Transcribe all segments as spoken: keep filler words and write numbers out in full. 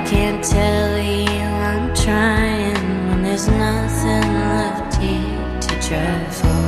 can't tell you I'm trying when there's nothing left here to try for.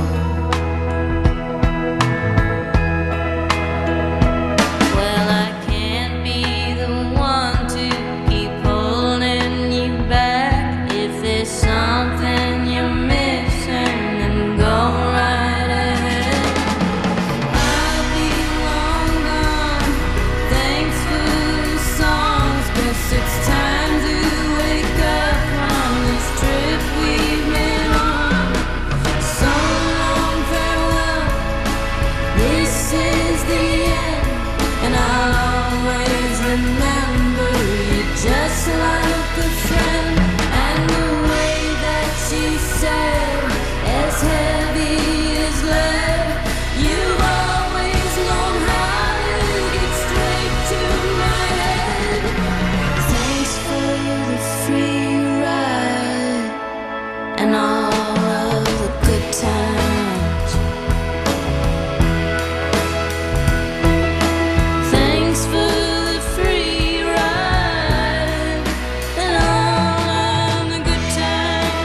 Well, I can't be the one to keep holding you back. If there's something you're missing, then go right ahead. I'll be long gone. Thanks for the songs. Guess it's time to wake up from this trip we've been on. So long, farewell. This is the end, and I'll always remember you just like a friend. And the way that she said, as heavy as lead, you've always known how to get straight to my head. Thanks for the free ride and all of the good times. Thanks for the free ride and all of the good times.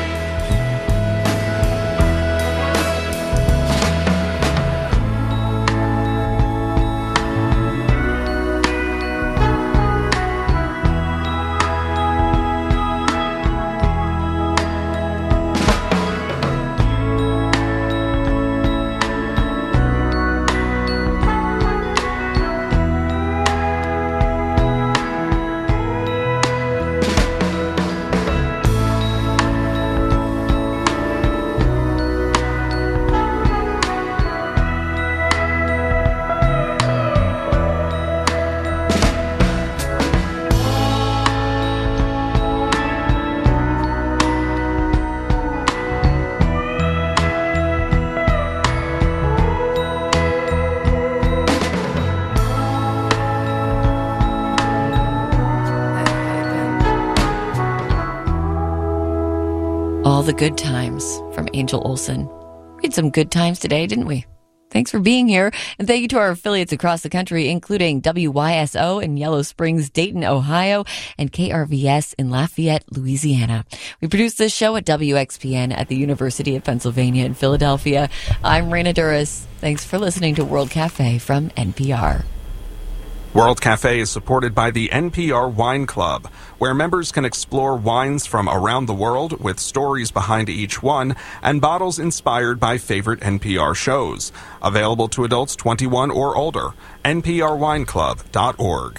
All the good times from Angel Olsen. We had some good times today, didn't we? Thanks for being here. And thank you to our affiliates across the country, including W Y S O in Yellow Springs, Dayton, Ohio, and K R V S in Lafayette, Louisiana. We produce this show at W X P N at the University of Pennsylvania in Philadelphia. I'm Raina Duras. Thanks for listening to World Cafe from N P R. World Cafe is supported by the N P R Wine Club, where members can explore wines from around the world with stories behind each one and bottles inspired by favorite N P R shows. Available to adults twenty-one or older. N P R wine club dot org.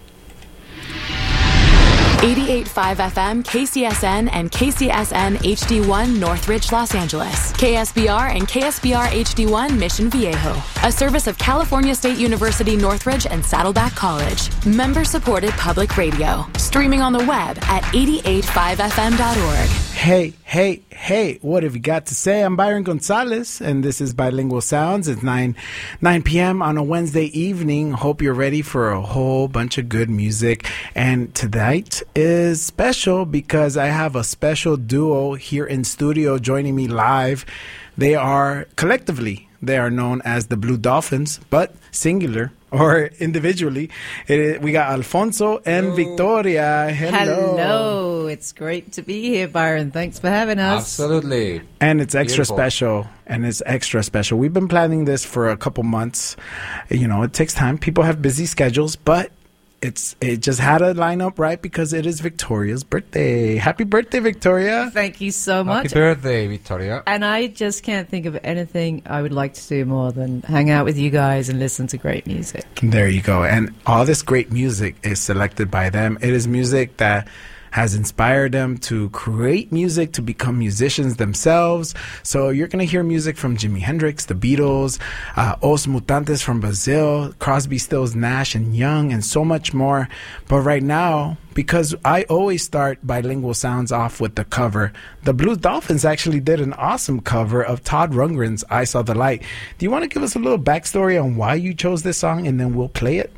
eighty-eight point five F M, K C S N, and K C S N H D one, Northridge, Los Angeles. K S B R and K S B R H D one, Mission Viejo. A service of California State University, Northridge, and Saddleback College. Member-supported public radio. Streaming on the web at eighty-eight point five F M dot org. Hey, hey, hey, what have you got to say? I'm Byron Gonzalez, and this is Bilingual Sounds. It's nine p.m. on a Wednesday evening. Hope you're ready for a whole bunch of good music. And tonight is special because I have a special duo here in studio joining me live. They are collectively, they are known as the Blue Dolphins, but singular or individually. It, we got Alfonso and Hello. Victoria. Hello. Hello. It's great to be here, Byron. Thanks for having us. Absolutely. And it's extra Beautiful. special. And it's extra special. We've been planning this for a couple months. You know, it takes time. People have busy schedules, but It's it just had to line up right because it is Victoria's birthday. Happy birthday, Victoria. Thank you so much. Happy birthday, Victoria. And I just can't think of anything I would like to do more than hang out with you guys and listen to great music. There you go. And all this great music is selected by them. It is music that has inspired them to create music, to become musicians themselves. So you're going to hear music from Jimi Hendrix, the Beatles, uh, Os Mutantes from Brazil, Crosby, Stills, Nash, and Young, and so much more. But right now, because I always start Bilingual Sounds off with the cover, the Blue Dolphins actually did an awesome cover of Todd Rundgren's I Saw the Light. Do you want to give us a little backstory on why you chose this song, and then we'll play it?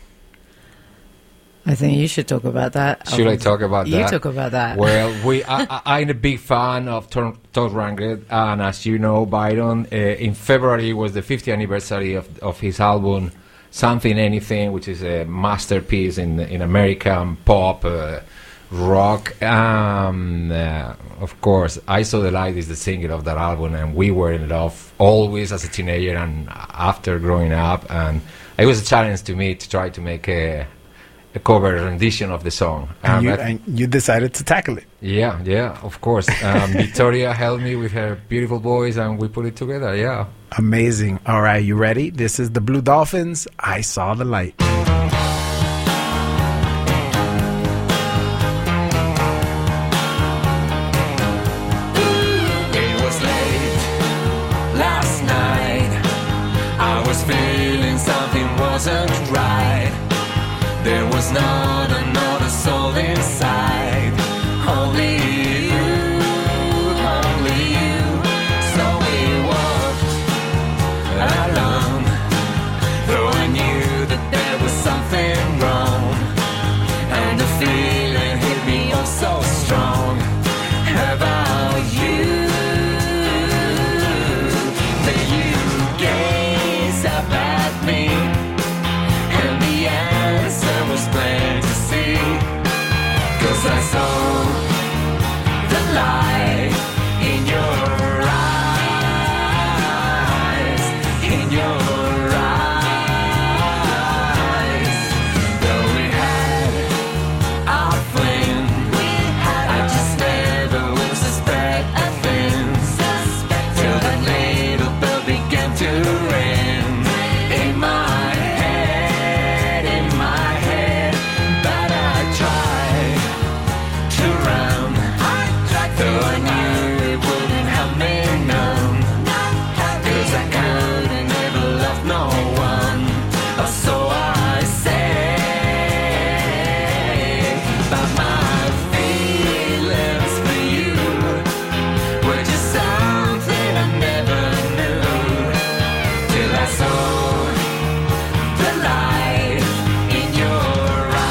I think you should talk about that. Should I talk about you that? You talk about that. Well, we I, I, I'm a big fan of Todd Rundgren, and as you know, Byron, uh, in February was the fiftieth anniversary of, of his album Something Anything, which is a masterpiece in in American pop, uh, rock. Um, uh, of course, I Saw the Light is the single of that album, and we were in love always as a teenager and after growing up. And it was a challenge to me to try to make a, a cover rendition of the song. And, um, you, I- and you decided to tackle it. yeah, yeah, of course. Um, Victoria helped me with her beautiful voice, and we put it together. Yeah. Amazing. All right, you ready? This is the Blue Dolphins. I Saw the Light. It was late last night. I was feeling something wasn't right. There was not another soul inside. Only you, only you. So we walked alone, though I knew that there was something wrong. And the feeling hit me oh so strong about you. Then you gaze up at me, and the answer was plain to see. 'Cause I saw the light in your eyes, in your eyes. Though we had our fling, I just never would suspect a thing. Till that little bell began to ring in my head, in my head. But I tried to run, though I knew it wouldn't help me none. 'Cause I couldn't ever love no one, or so I say. But my feelings for you were just something I never knew, till I saw the light in your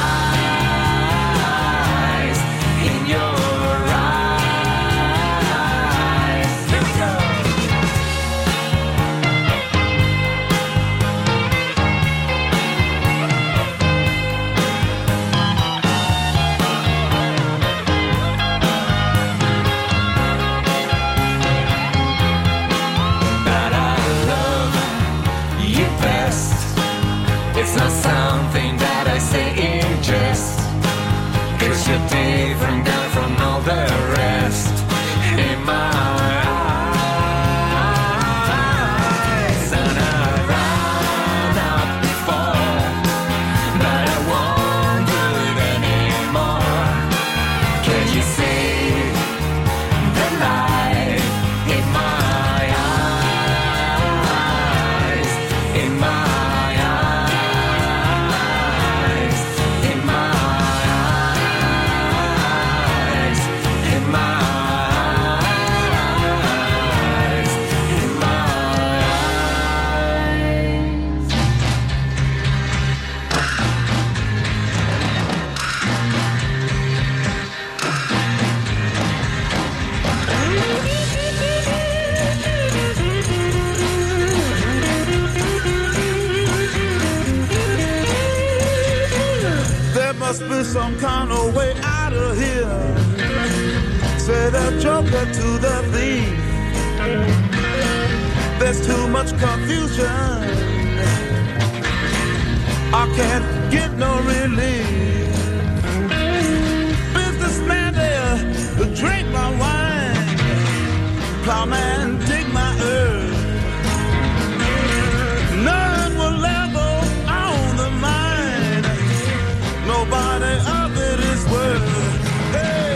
eyes, in your eyes. Here we go. But I love you best. It's not something that I say in jest, 'cause you're different girl from all the rest. In my eyes, and I've run out before, but I won't do it anymore. Can you see the light in my eyes, in my eyes, in my eyes, in my eyes, in my eyes? There must be some kind of way out of here. Say the joker to the thief. There's too much confusion. I can't get no relief. Businessman there, drink my wine. Plowman, dig my earth. None will level on the mine. Nobody of it is worth. Hey.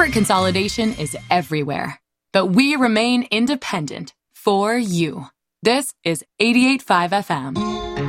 Corporate consolidation is everywhere, but we remain independent for you. This is eighty-eight point five F M.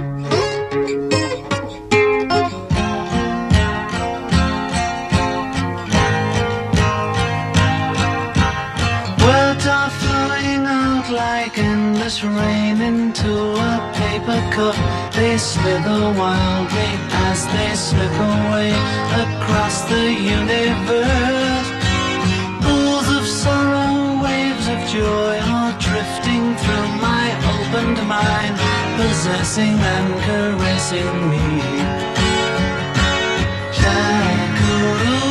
Words are flowing out like endless rain into a paper cup. They slither wildly as they slip away across the universe. Pools of sorrow, waves of joy are drifting through my opened mind, possessing and caressing me. Shakuru.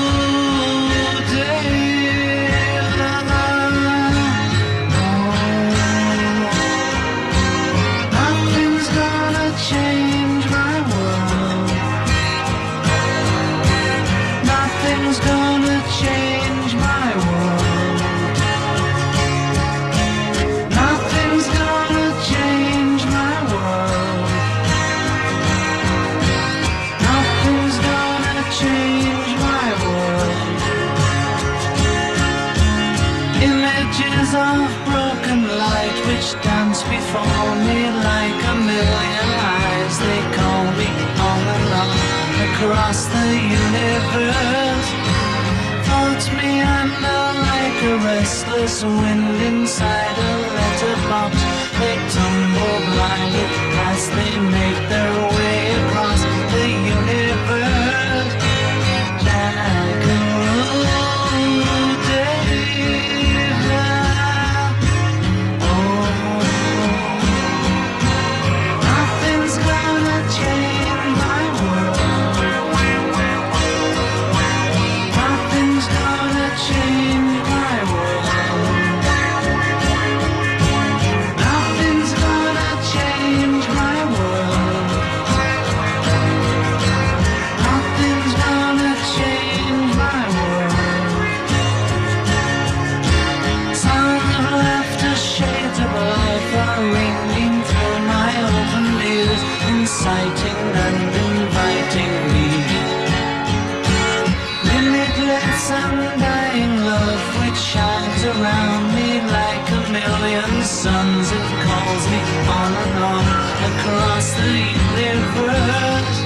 Of broken light which dance before me like a million eyes. They call me on and on across the universe. Floats me under like a restless wind inside a letterbox. They tumble blindly as they make their way across the universe. Inciting and inviting me. Limitless undying love which shines around me like a million suns. It calls me on and on across the universe.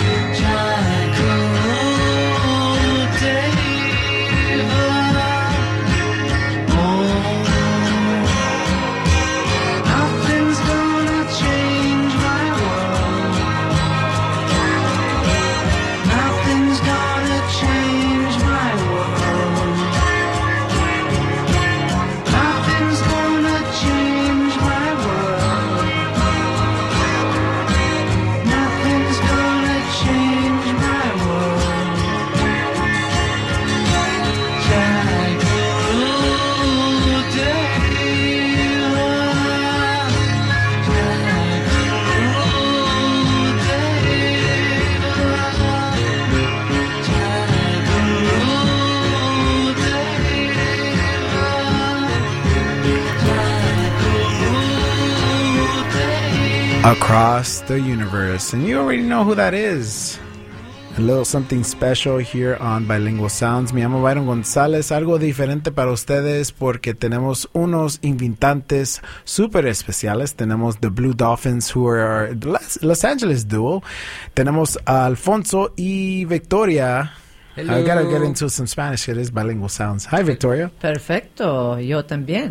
Across the universe, and you already know who that is. A little something special here on Bilingual Sounds. Me llamo Byron González. Algo diferente para ustedes porque tenemos unos invitantes super especiales. Tenemos the Blue Dolphins, who are the Los, Los Angeles duo. Tenemos a Alfonso y Victoria. Hello. I gotta get into some Spanish. It is Bilingual Sounds. Hi, Victoria. Perfecto, yo también.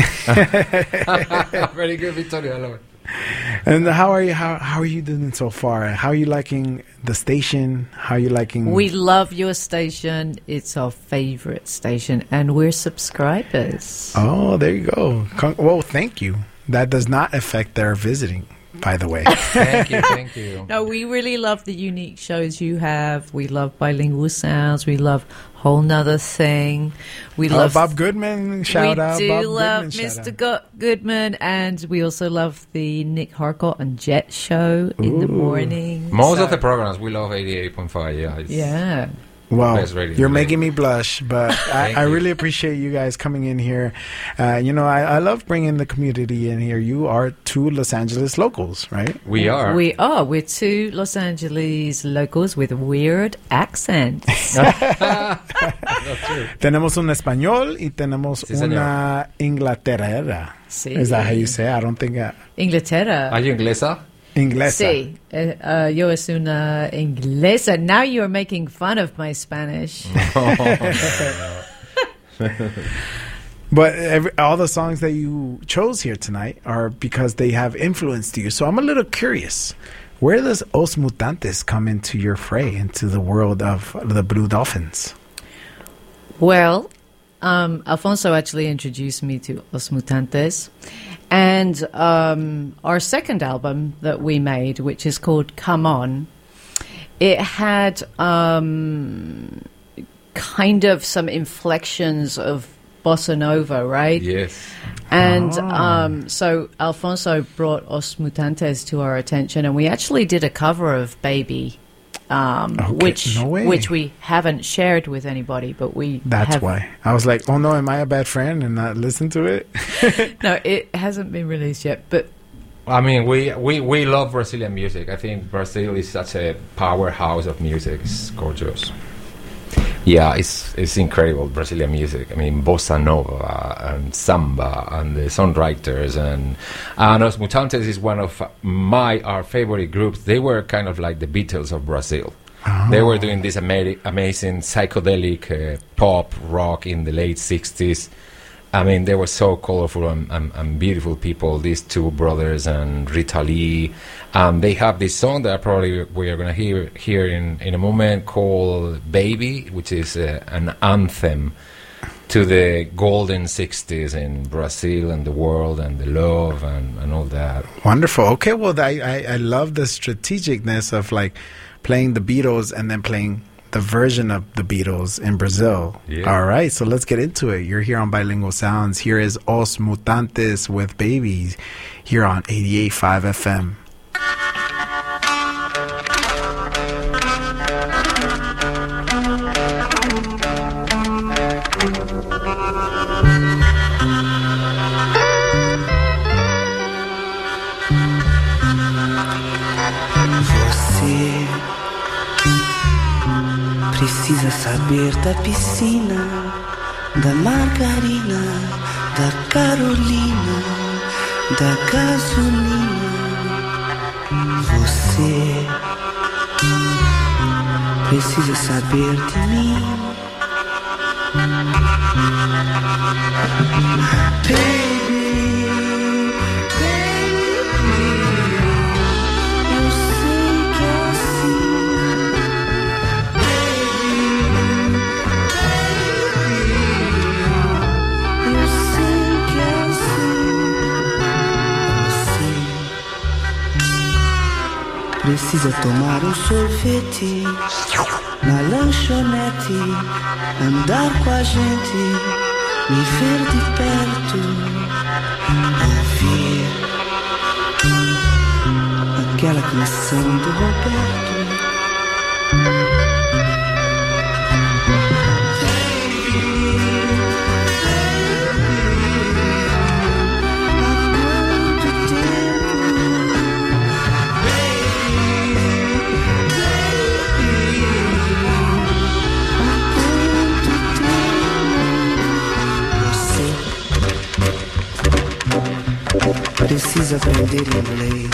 Very good, Victoria. I love it. And how are you? How how are you doing so far? How are you liking the station? How are you liking? We love your station. It's our favorite station, and we're subscribers. Oh, there you go. Con- well, thank you. That does not affect their visiting, by the way. Thank you, thank you. No, we really love the unique shows you have. We love Bilingual Sounds. We love Whole Nother Thing. We Oh, love Bob Goodman. Shout we out, do Bob love Goodman. shout Mister out. Go- Goodman, and we also love the Nick Harcourt and Jet show in the Ooh. morning. Most So- of the programs, we love eighty-eight point five, yeah. It's, Yeah. Well, best radio you're today. making me blush, but I, Thank I you. really appreciate you guys coming in here. Uh, you know, I, I love bringing the community in here. You are two Los Angeles locals, right? We are. We are. We're two Los Angeles locals with weird accents. Tenemos un español y tenemos Sí, señor. una inglaterrera. Sí. Is that how you say it? I don't think uh, Inglaterra. ¿Are you inglesa? inglesa. Sí, eh, uh, yo es una inglesa. Now you're making fun of my Spanish. But every, all the songs that you chose here tonight are because they have influenced you. So I'm a little curious. Where does Os Mutantes come into your fray, into the world of the Blue Dolphins? Well, um, Alfonso actually introduced me to Os Mutantes. And um, our second album that we made, which is called Come On, it had um, kind of some inflections of bossa nova, right? Yes. And Oh. um, so Alfonso brought Os Mutantes to our attention, and we actually did a cover of Baby, um, Okay, which no way. which we haven't shared with anybody, but we That's have, why. I was like, oh no, am I a bad friend and not listen to it? No, it hasn't been released yet, but I mean, we, we, we love Brazilian music. I think Brazil is such a powerhouse of music. It's gorgeous. Yeah, it's it's incredible, Brazilian music. I mean, bossa nova and samba and the songwriters and and Os Mutantes is one of my our favorite groups. They were kind of like the Beatles of Brazil. They were doing this ama- amazing psychedelic uh, pop rock in the late sixties. I mean, they were so colorful and, and, and beautiful people, these two brothers and Rita Lee. Um, they have this song that probably we are going to hear here in, in a moment called Baby, which is uh, an anthem to the golden sixties in Brazil and the world and the love and, and all that. Wonderful. Okay, well, I, I, I love the strategicness of like playing the Beatles and then playing the version of the Beatles in Brazil. Yeah. All right, so let's get into it. You're here on Bilingual Sounds. Here is Os Mutantes with Babies here on eighty-eight point five F M. Você precisa saber da piscina, da margarina, da Carolina, da gasolina. Você precisa saber de mim. Baby, baby, eu sei que é assim. Baby, baby, eu sei que é assim. Você precisa tomar um sorvete na lanchonete, andar com a gente, me ver de perto, ouvir aquela canção do Roberto. Precisa aprender inglês,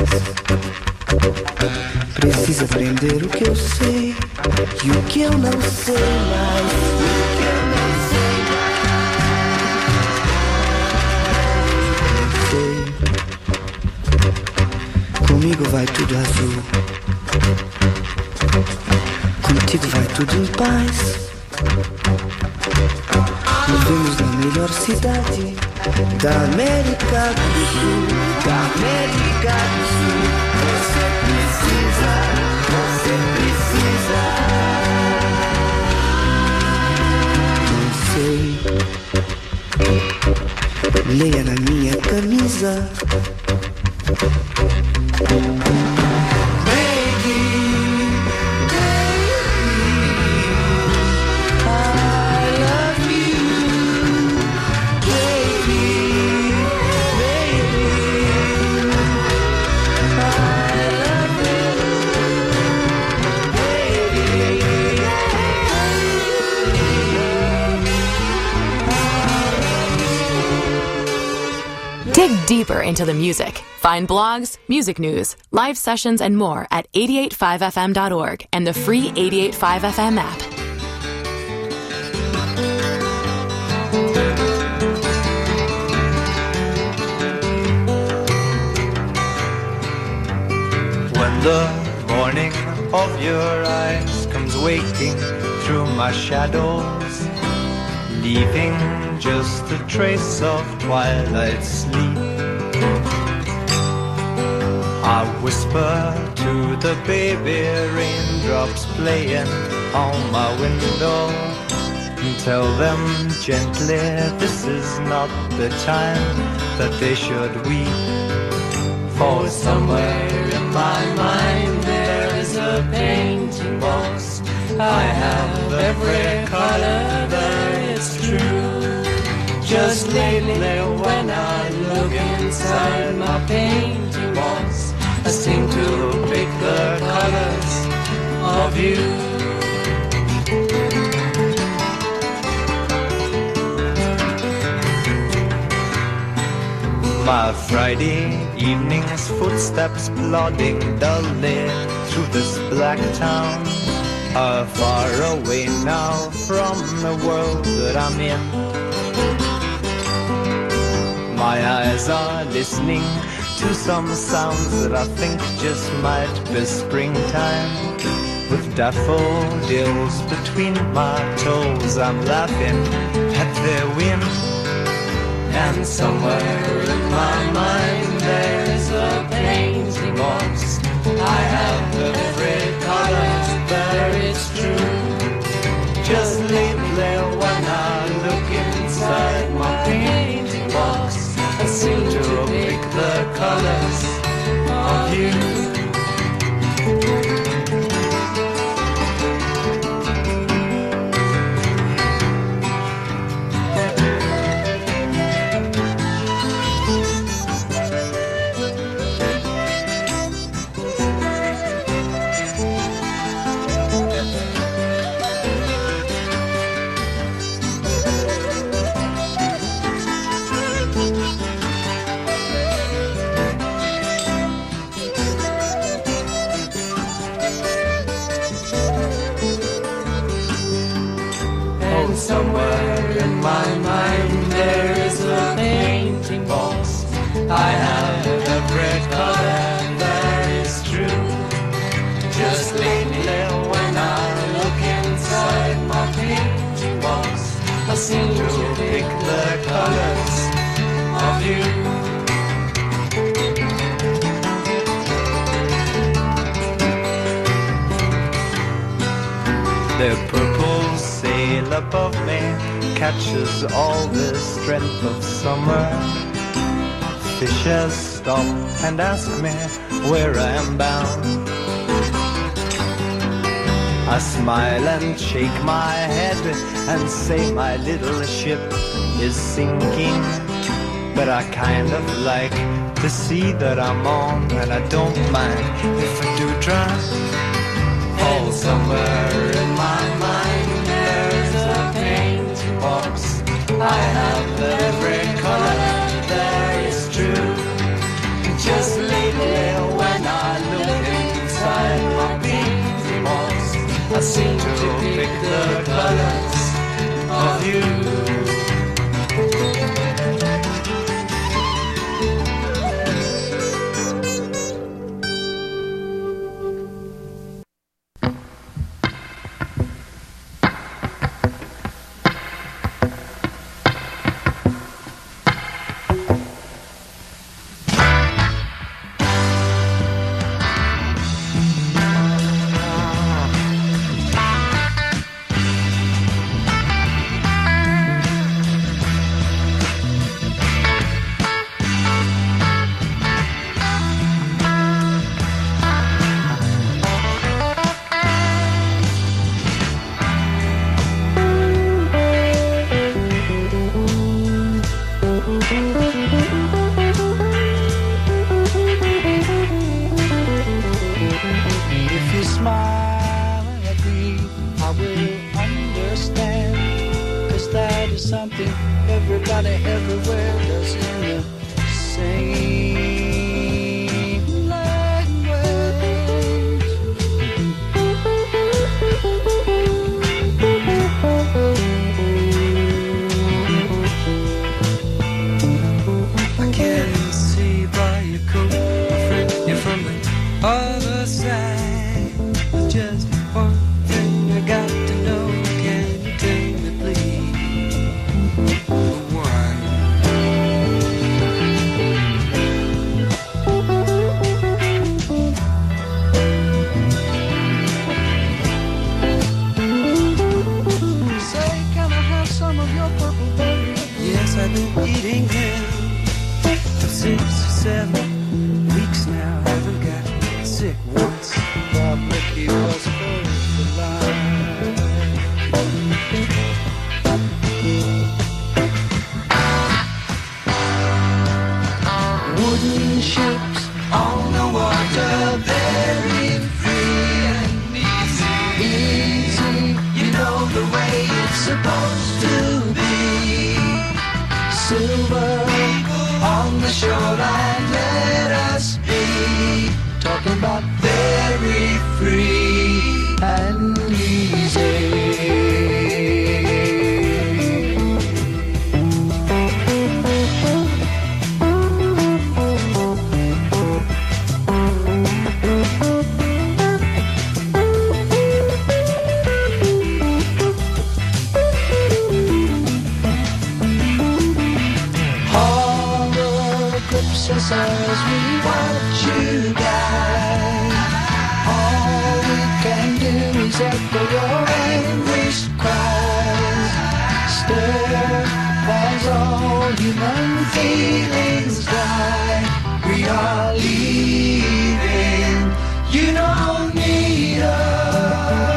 precisa aprender o que eu sei e o que eu não sei mais. O que eu não sei mais. Sei. Comigo vai tudo azul, contigo vai tudo em paz. Vivemos na melhor cidade da América do Sul, da América do Sul. Você precisa, você precisa. Não sei, leia na minha camisa. Baby, baby, Dig deeper into the music. Find blogs, music news, live sessions, and more at eight eight five F M dot org and the free eight eight five F M app. When the morning of your eyes comes waking through my shadows, leaving just a trace of twilight sleep, I whisper to the baby raindrops playing on my window, and tell them gently this is not the time that they should weep. For somewhere in my mind there is a painting box. I have every color there is true. Just lately when I look inside my painting box, I seem to pick the colors of you. My Friday evening's footsteps plodding dully through this black town are far away now from the world that I'm in. My eyes are listening to some sounds that I think just might be springtime. With daffodils between my toes, I'm laughing at their whim. And somewhere in my mind there is a painting box. I have every color, there it's true. Just lately when I look inside my painting box, I seem to pick the colors of you. Somewhere in my mind there is a painting box. I have every color, there is true. Just lately when I look inside my painting box, I seem to pick the colors of you. The purple sail above me catches all the strength of summer. Fishers stop and ask me where I am bound. I smile and shake my head and say my little ship is sinking. But I kind of like the sea that I'm on, and I don't mind if I do drown. Oh, somewhere in my mind there's a painting box. I have every color, there is true. Just lately when I look inside my painting box, I seem to pick the colors of you. from the other side. Just one thing I got to know. Can you tell me, please? Why? Say, can I have some of your purple berry? Yes, I've been eating him for six or seven weeks now. Haven't got sick once. Bob Ricky was first alive. Wooden ships on the water, very free and easy. Easy, you know the way it's supposed to be. Silver on the shoreline, let us be. Talking about very free and easy. All the eclipses as we watch you guide. All we can do is echo your anguished cries. Stare as all human feelings die. We are leaving. You don't need us.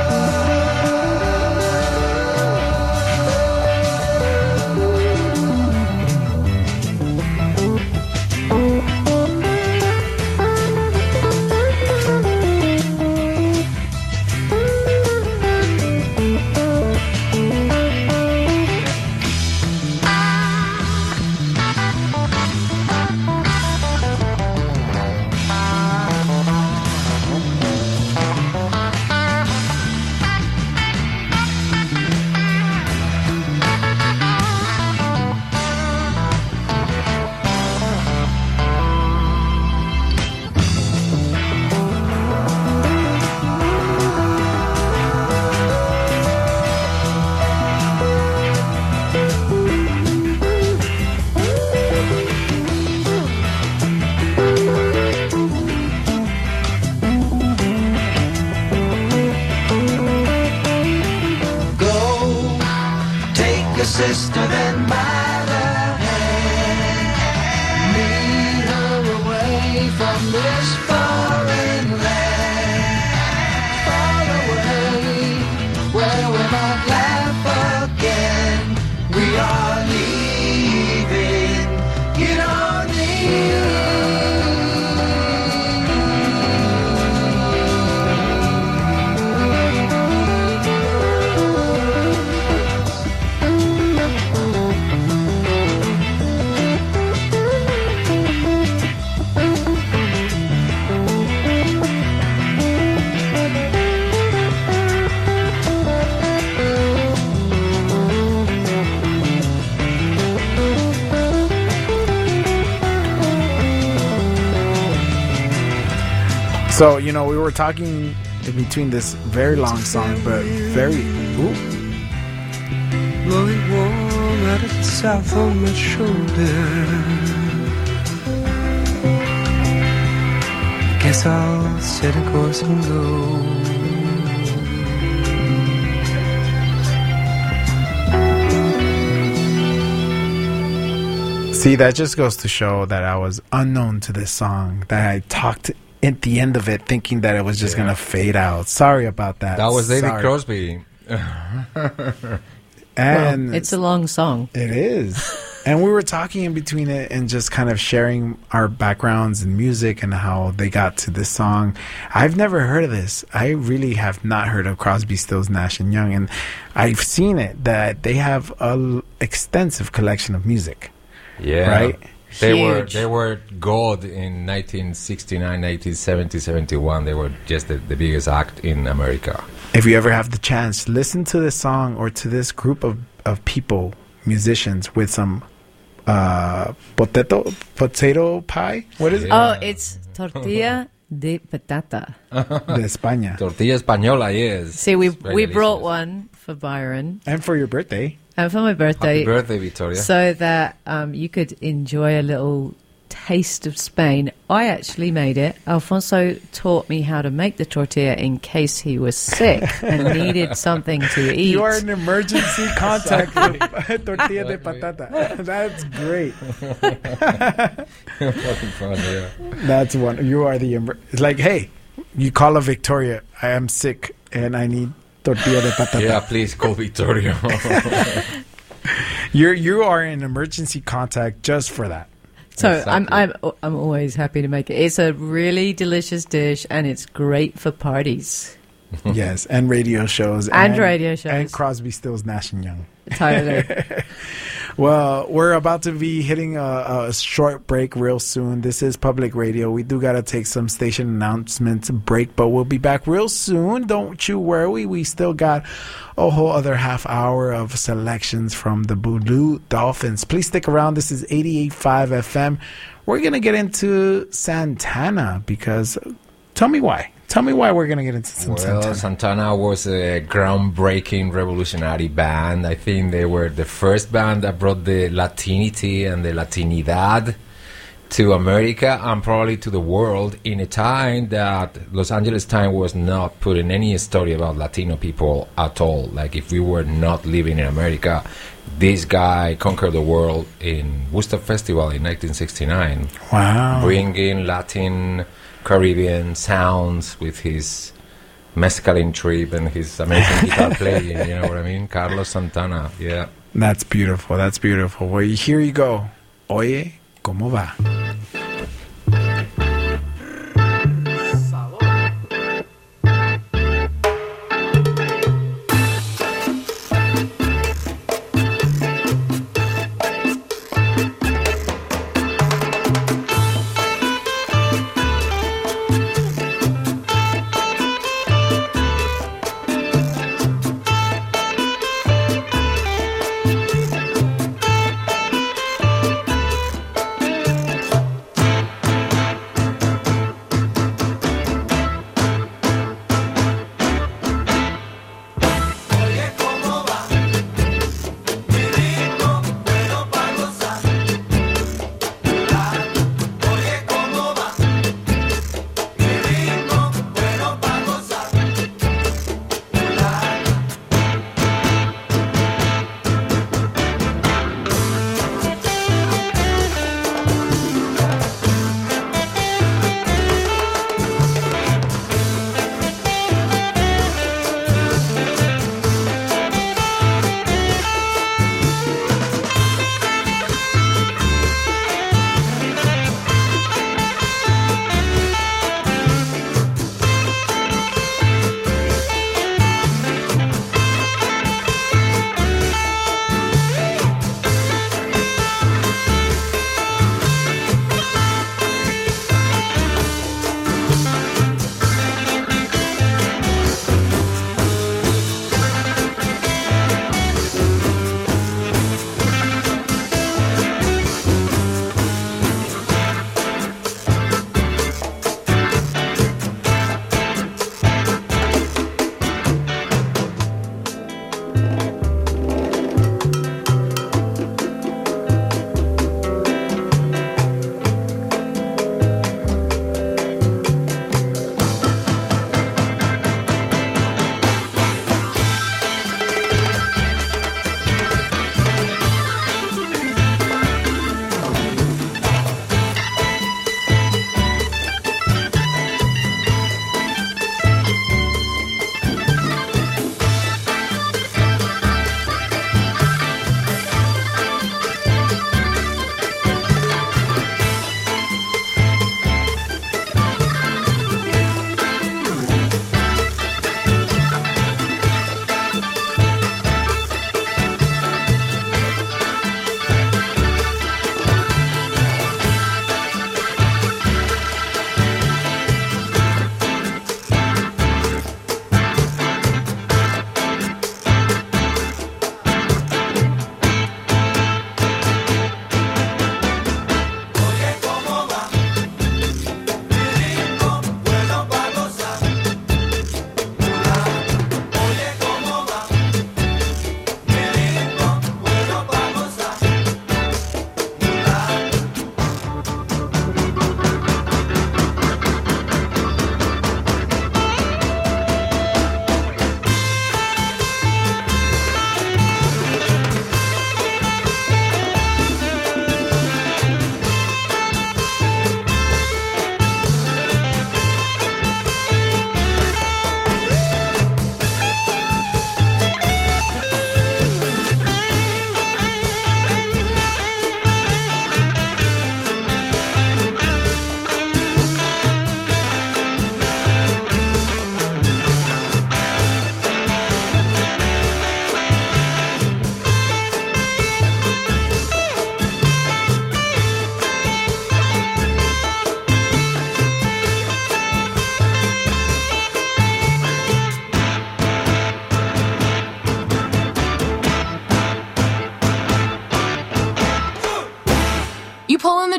Sister, then by the hand, lead her away from this foreign land, far away, where we might laugh again. We are leaving. You don't need. So, you know, we were talking in between this very long song, but very. Ooh. Blowing warm out of the south on my shoulder. Guess I'll set a course and go. See, that just goes to show that I was unknown to this song, that I talked at the end of it thinking that it was just yeah. going to fade out. Sorry about that. That was David Sorry. Crosby. And well, it's a long song. It is. And we were talking in between it and just kind of sharing our backgrounds in music and how they got to this song. I've never heard of this. I really have not heard of Crosby, Stills, Nash and Young. And I've seen it that they have an extensive collection of music. Yeah. Right? They Huge. were they were gold in nineteen sixty-nine, nineteen seventy, seventy-one. They were just the, the biggest act in America. If you ever have the chance, listen to this song or to this group of, of people, musicians, with some uh, potato potato pie. What is it? Oh, it's tortilla de patata. De España. Tortilla española, yes. See, we It's very we brought delicious. one for Byron And for your birthday. and for my birthday, Happy birthday, Victoria. so that um, you could enjoy a little taste of Spain. I actually made it. Alfonso taught me how to make the tortilla in case he was sick and needed something to eat. You are an emergency contact for tortilla de patata. That's great. Fucking fun, yeah. That's one. You are the. Emer- it's like, hey, you call up Victoria. I am sick and I need tortilla de patata. Yeah, please call Victoria. You're you are an emergency contact just for that. So Exactly. I'm I'm I'm always happy to make it. It's a really delicious dish, and it's great for parties. Yes, and radio shows And radio shows. and Crosby, Stills, Nash and Young. Totally. Well, we're about to be hitting a, a short break real soon. This is public radio. We do got to take some station announcements break, but we'll be back real soon. Don't you worry. We still got a whole other half hour of selections from the Blue Dolphins. Please stick around. This is eighty-eight point five F M. We're going to get into Santana because tell me why. Tell me why we're going to get into some Well, Santana. Santana was a groundbreaking, revolutionary band. I think they were the first band that brought the Latinity and the Latinidad to America and probably to the world in a time that Los Angeles Times was not putting any story about Latino people at all. Like, if we were not living in America, this guy conquered the world in Worcester Festival in nineteen sixty-nine. Wow. Bringing Latin Caribbean sounds with his mescaline trip and his amazing guitar playing, you know what I mean? Carlos Santana, yeah. That's beautiful. That's beautiful. Well, here you go. Oye, ¿cómo va?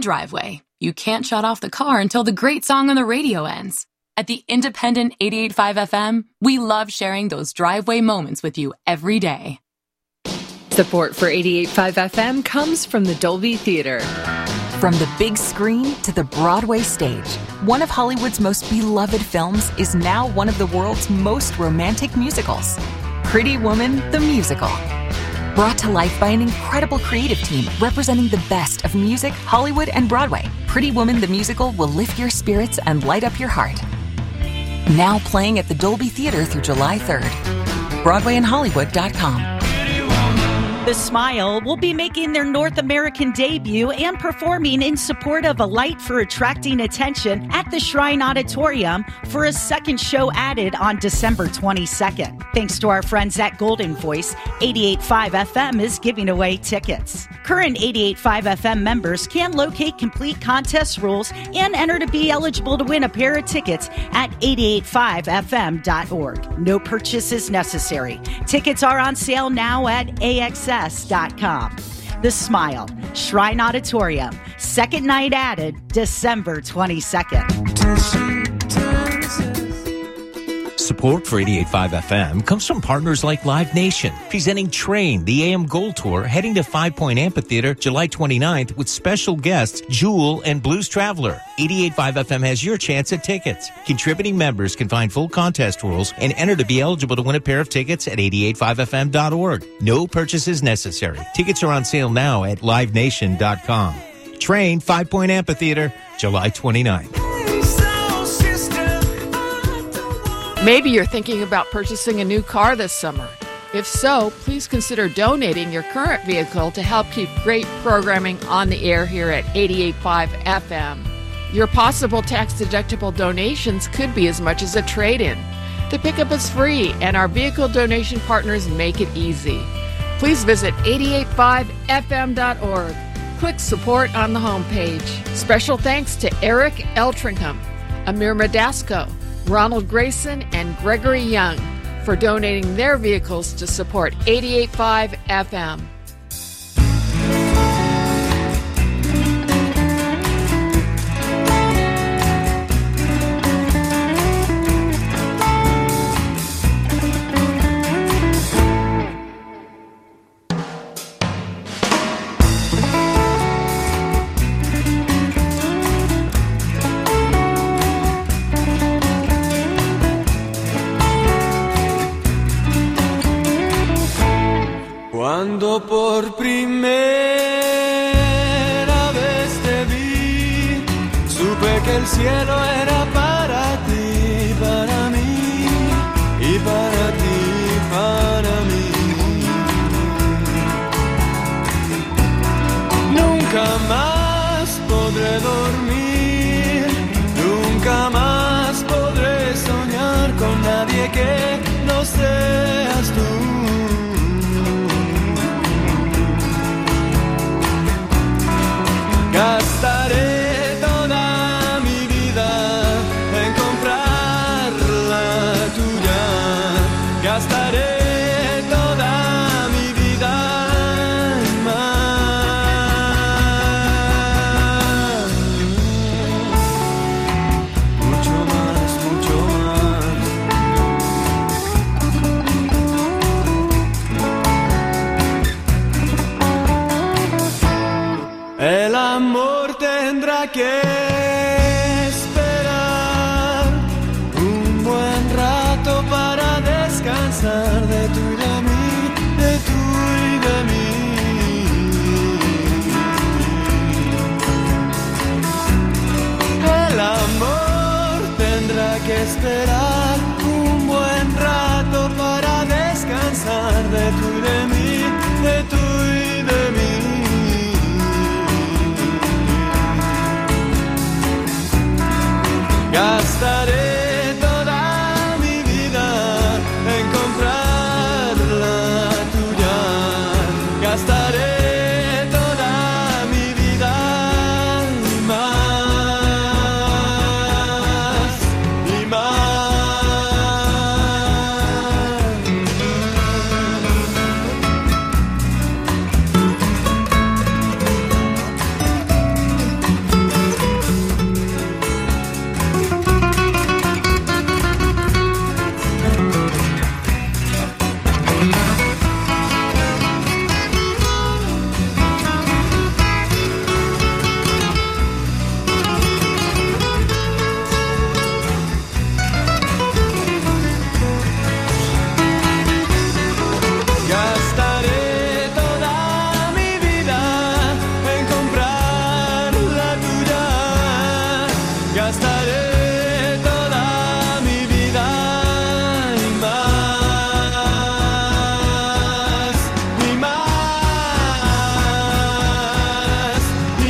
driveway. You can't shut off the car until the great song on the radio ends. At the independent eighty-eight point five F M, we love sharing those driveway moments with you every day. Support for eighty-eight point five F M comes from the Dolby Theater. From the big screen to the Broadway stage, one of Hollywood's most beloved films is now one of the world's most romantic musicals, Pretty Woman, the Musical. Brought to life by an incredible creative team representing the best of music, Hollywood, and Broadway, Pretty Woman, the Musical will lift your spirits and light up your heart. Now playing at the Dolby Theater through July third. Broadway and Hollywood dot com. The Smile will be making their North American debut and performing in support of A Light for Attracting Attention at the Shrine Auditorium for a second show added on December twenty-second. Thanks to our friends at Golden Voice, eighty-eight point five F M is giving away tickets. Current eighty-eight point five F M members can locate complete contest rules and enter to be eligible to win a pair of tickets at eighty-eight five F M dot org. No purchase is necessary. Tickets are on sale now at A X S dot com. The Smile, Shrine Auditorium, second night added, December twenty-second. Support for eighty-eight point five F M comes from partners like Live Nation, presenting Train, the A M Gold Tour, heading to Five Point Amphitheater July twenty-ninth with special guests Jewel and Blues Traveler. eighty-eight point five F M has your chance at tickets. Contributing members can find full contest rules and enter to be eligible to win a pair of tickets at eighty-eight five F M dot org. No purchases necessary. Tickets are on sale now at live nation dot com. Train, Five Point Amphitheater, July twenty-ninth. Maybe you're thinking about purchasing a new car this summer. If so, please consider donating your current vehicle to help keep great programming on the air here at eighty-eight point five F M. Your possible tax-deductible donations could be as much as a trade-in. The pickup is free, and our vehicle donation partners make it easy. Please visit eighty-eight point five F M dot org. Click support on the homepage. Special thanks to Eric Eltringham, Amir Madasco, Ronald Grayson, and Gregory Young for donating their vehicles to support eighty-eight point five F M. Cuando por primera vez te vi, supe que el cielo era para ti, para mí, y para ti, para mí. Nunca más podré dormir, nunca más podré soñar con nadie que no seas tú. Gastaré toda mi vida en comprar la tuya. Gastaré toda mi vida en más. Mucho más, mucho más. El amor tendrá que esperar un buen rato para descansar de tú y de mí, de tú y de mí. El amor tendrá que esperar un buen rato para descansar de tú y de mí, de tú y de mí. Gastaré toda mi vida en comprar la tuya. Gastaré toda mi vida y más, y más. daré toda mi vida y más, y más, y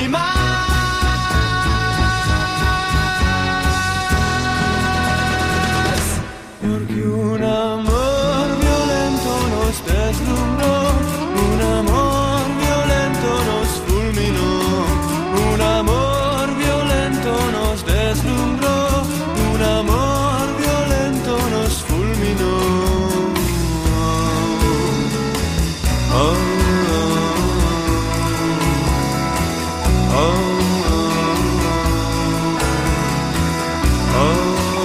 más. Porque un amor violento nos deslumbró, un amor violento nos fulminó, un amor violento nos deslumbró, un amor violento nos fulminó. Oh, oh, oh, oh, oh.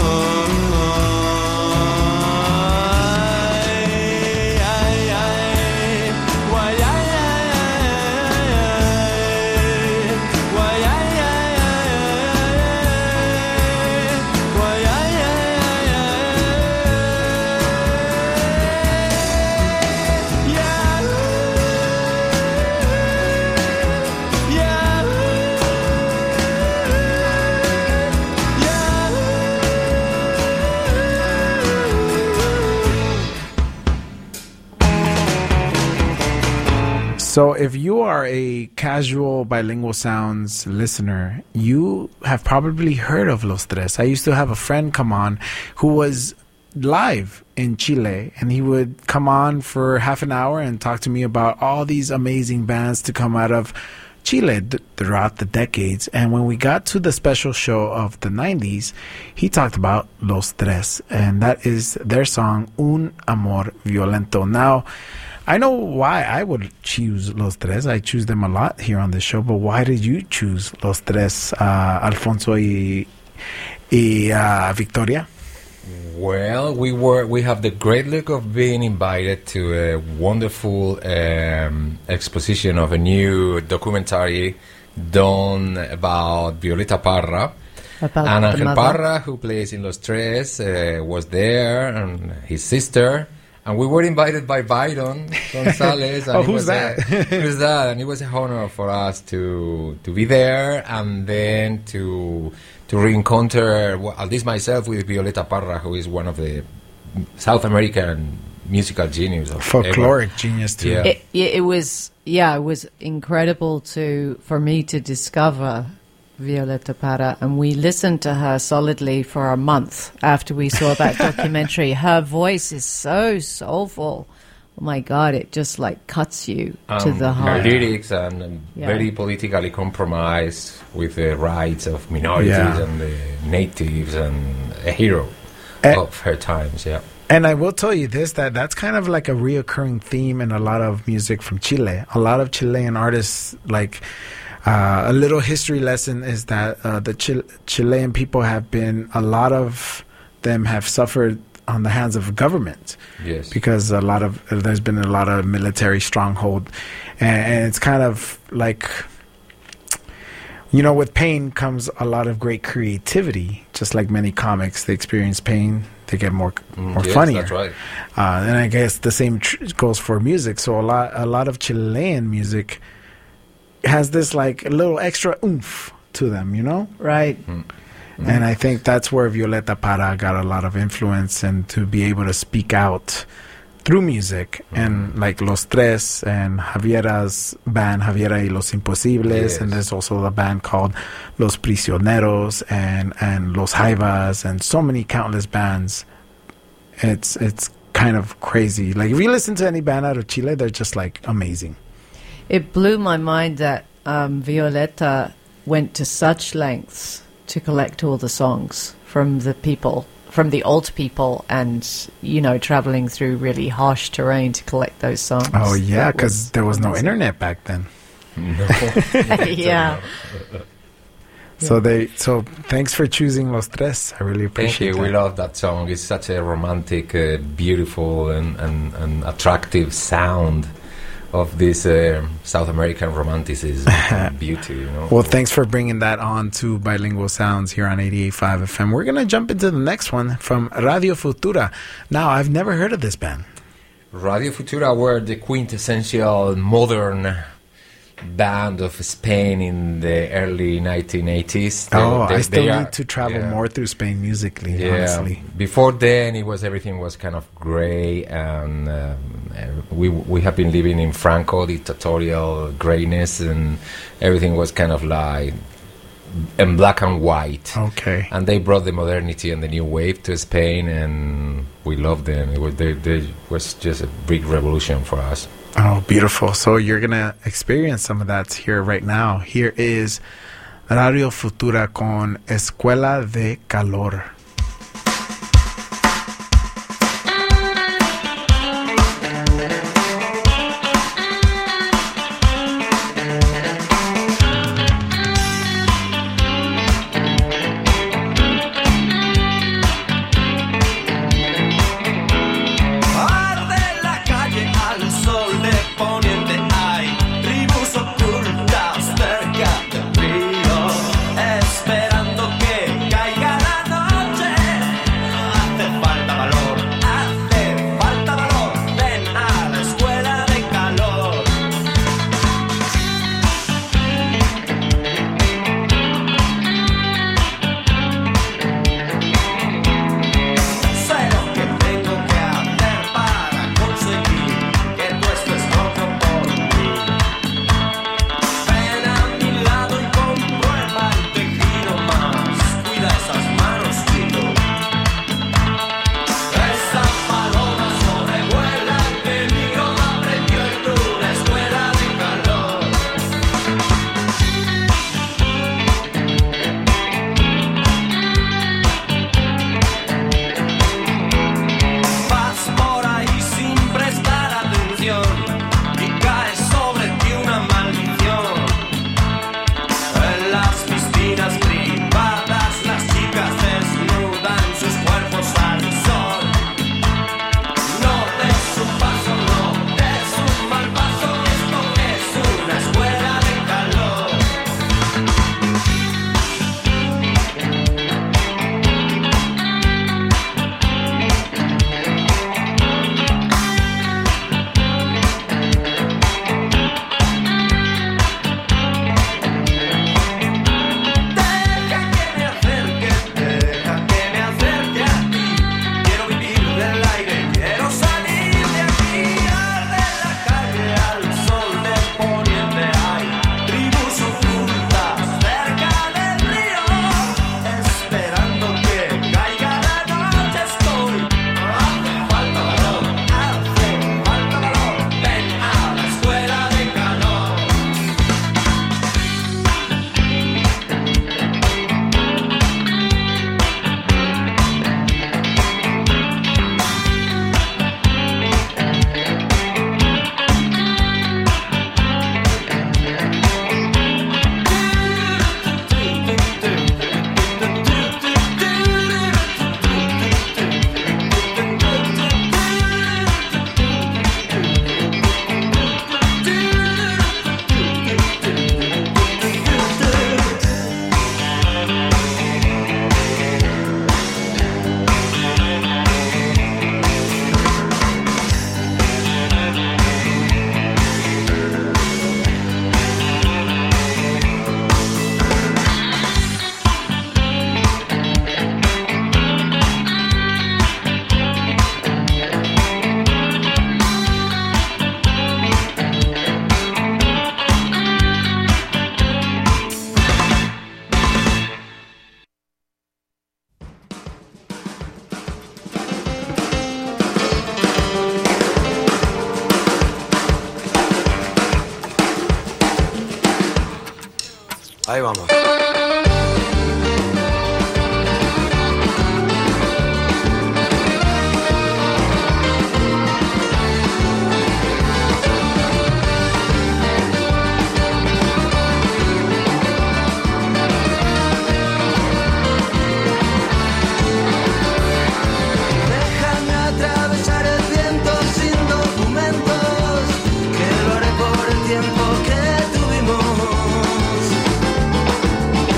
So if you are a casual Bilingual Sounds listener, you have probably heard of Los Tres. I used to have a friend come on who was live in Chile, and he would come on for half an hour and talk to me about all these amazing bands to come out of Chile th- throughout the decades. And when we got to the special show of the nineties, he talked about Los Tres, and that is their song Un Amor Violento. Now, I know why I would choose Los Tres. I choose them a lot here on the show, but why did you choose Los Tres, uh, Alfonso y, y uh, Victoria? Well, we were we have the great luck of being invited to a wonderful um, exposition of a new documentary done about Violeta Parra. About and the Angel mother. Parra, who plays in Los Tres, uh, was there, and his sister. And we were invited by Byron Gonzalez. And Oh, it who's was that? A, who's that? And it was a honor for us to to be there and then to to re-encounter, well, at least myself, with Violeta Parra, who is one of the South American musical genius. Of Folkloric ever. genius, too. Yeah. It, it, it was, yeah, it was incredible to for me to discover Violeta Parra, and we listened to her solidly for a month after we saw that documentary. Her voice is so soulful. Oh my God, it just like cuts you to Um, the heart. Her lyrics and um, Yeah. very politically compromised with the rights of minorities Yeah. and the natives, and a hero Eh. of her times. Yeah. And I will tell you this, that that's kind of like a reoccurring theme in a lot of music from Chile. A lot of Chilean artists, like uh, a little history lesson is that uh, the Chil- Chilean people have been, a lot of them have suffered on the hands of government. Yes. Because a lot of, there's been a lot of military stronghold. And, and it's kind of like, you know, with pain comes a lot of great creativity. Just like many comics, they experience pain, they get more Mm, more yes, funnier. that's right. Uh, and I guess the same tr- goes for music. So a lot a lot of Chilean music has this like a little extra oomph to them, you know? Right. And I think that's where Violeta Parra got a lot of influence, and to be able to speak out through music. And like Los Tres and Javiera's band, Javiera y Los Imposibles. Yes. And there's also a band called Los Prisioneros and, and Los Jaivas, and so many countless bands. It's, it's kind of crazy. Like if you listen to any band out of Chile, they're just like amazing. It blew my mind that um, Violeta went to such lengths to collect all the songs from the people, from the old people, and, you know, traveling through really harsh terrain to collect those songs. Oh, yeah, That because was there was no amazing. internet back then. No. Yeah. So they. So thanks for choosing Los Tres. I really Thank appreciate you. that. We love that song. It's such a romantic, uh, beautiful, and, and, and attractive sound of this uh, South American romanticism and beauty. You know. Well, thanks for bringing that on to Bilingual Sounds here on eighty-eight point five F M. We're going to jump into the next one from Radio Futura. Now, I've never heard of this band. Radio Futura were the quintessential modern band of Spain in the early nineteen eighties. They, Oh, they, I still they need are- to travel yeah. more through Spain musically, Yeah. honestly. Before then, it was everything was kind of gray, and um, we we have been living in Franco dictatorial grayness, and everything was kind of like in black and white. Okay. And they brought the modernity and the new wave to Spain, and we loved them. It was they, they was just a big revolution for us. Oh, beautiful. So you're going to experience some of that here right now. Here is Radio Futura con Escuela de Calor. Arde la calle al sol de poniente, hay tribus ocultas cerca del río, esperando que caiga la noche. Hace falta valor, hace falta valor, ven a la escuela de calor. Sé lo que tengo que hacer para conseguir que tú estés loco por mí. Ven a mi lado y comprueba el tejido más. Cuida esas manos, chico. Esa paloma sobrevuela que mi idioma aprendió en una escuela de calor. Vas por ahí sin prestar atención y cae sobre ti una maldición. En las piscinas privadas las chicas desnudan sus cuerpos al sol. No des un paso, no des un mal paso, esto es una escuela de calor. Deja que me acerque, deja que me acerque a ti. Quiero vivir del aire, quiero salir de aquí. Arde la calle al sol de poniente, hay tribus ocultas cerca del río, esperando que caiga la noche. Estoy, hace falta valor, hace falta valor. Ven a la escuela de calor. Ahí vamos. Déjame atravesar el viento sin documentos, que lo haré por el tiempo que tuvimos.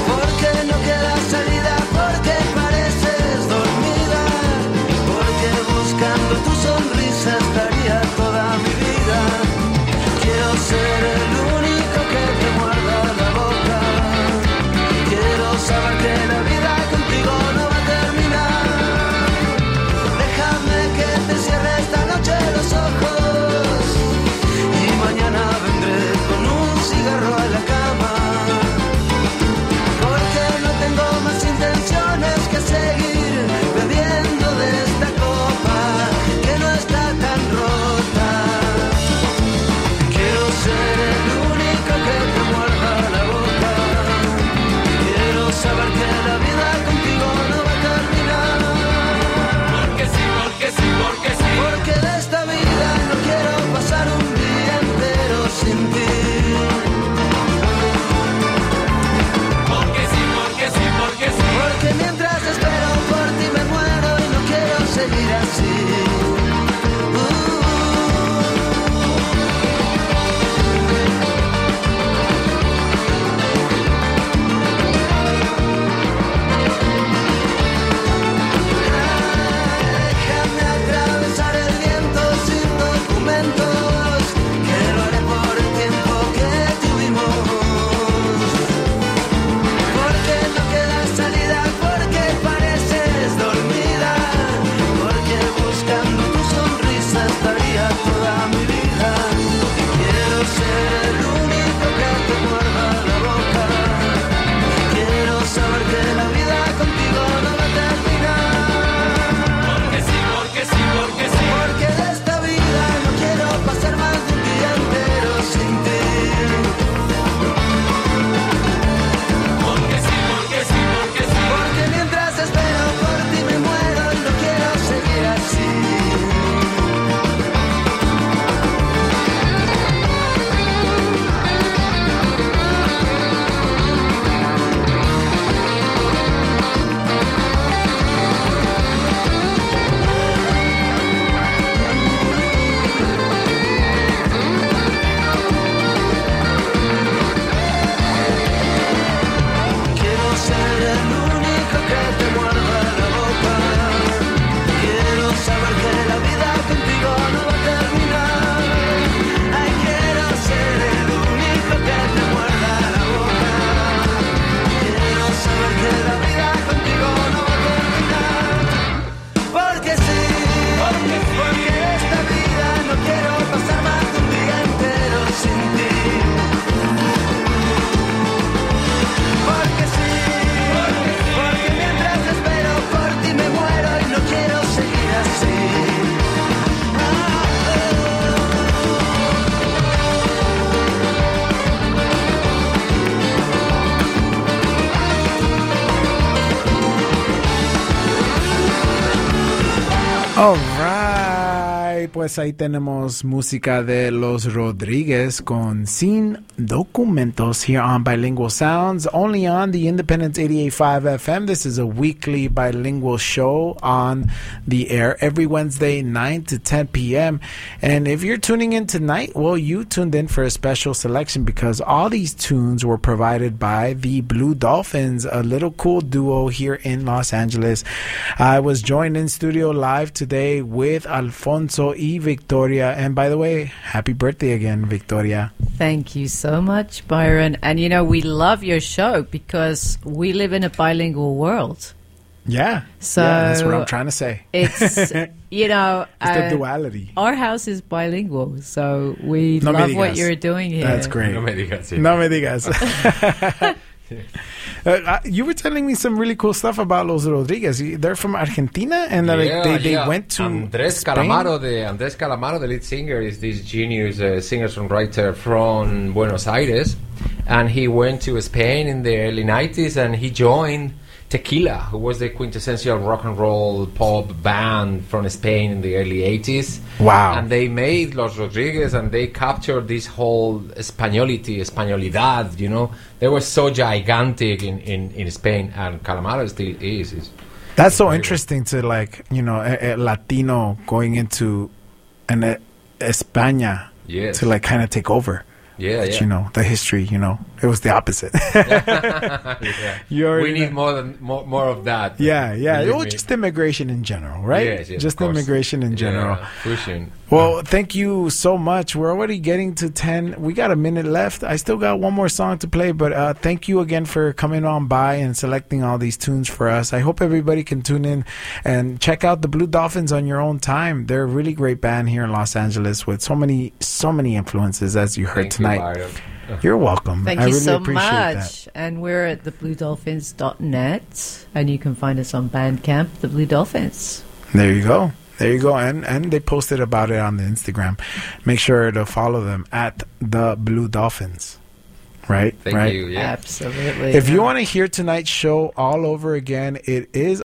All right, pues ahí tenemos música de Los Rodríguez con Sin Documentos here on Bilingual Sounds, only on the Independence eighty-eight point five F M. This is a weekly bilingual show on the air every Wednesday, nine to ten p.m. And if you're tuning in tonight, well, you tuned in for a special selection because all these tunes were provided by the Blue Dolphins, a little cool duo here in Los Angeles. I was joined in studio live today with Alfonso y Victoria. And by the way, happy birthday again, Victoria. Thank you so much, Byron. And you know, we love your show because we live in a bilingual world. Yeah. So yeah, that's what I'm trying to say. It's, you know, it's uh, the duality. Our house is bilingual, so we no love what you're doing here. That's great. No me digas. No me digas. Uh, you were telling me some really cool stuff about Los Rodríguez. They're from Argentina, and yeah, like, they, they yeah. went to Andrés Spain? Calamaro. The Andrés Calamaro, the lead singer, is this genius uh, singer-songwriter from Buenos Aires, and he went to Spain in the early nineties, and he joined Tequila, who was the quintessential rock and roll pop band from Spain in the early eighties. Wow. And they made Los Rodríguez, and they captured this whole Españolity, Españolidad, you know. They were so gigantic in, in, in Spain, and Calamaro still is. It's, That's so interesting to, like, you know, a, a Latino going into an a, España yes. to, like, kind of take over. Yeah, But, yeah. you know, the history, you know, it was the opposite. yeah. You already We need know. more than more, more of that. Yeah, yeah. Believe Well, me. just immigration in general, right? Yes, yes, just of course. immigration in general. Yeah, pushing. Well, thank you so much. We're already getting to ten. We got a minute left. I still got one more song to play, but uh, thank you again for coming on by and selecting all these tunes for us. I hope everybody can tune in and check out the Blue Dolphins on your own time. They're a really great band here in Los Angeles with so many, so many influences, as you heard Thank you, tonight. Byron. You're welcome. Thank I you really so appreciate much. that. And we're at the blue dolphins dot net, and you can find us on Bandcamp, The Blue Dolphins. There you go. There you go. And and they posted about it on the Instagram. Make sure to follow them at the Blue Dolphins. Right? Thank right? you. Yeah. Absolutely. If you want to hear tonight's show all over again, it is